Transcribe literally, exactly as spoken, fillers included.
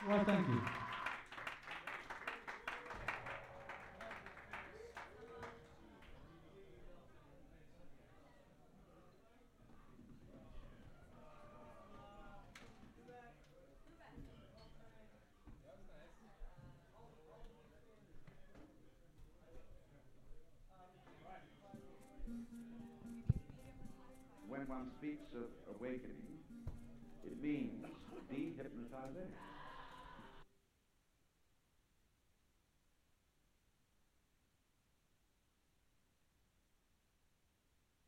Well, thank you. When one speaks of awakening,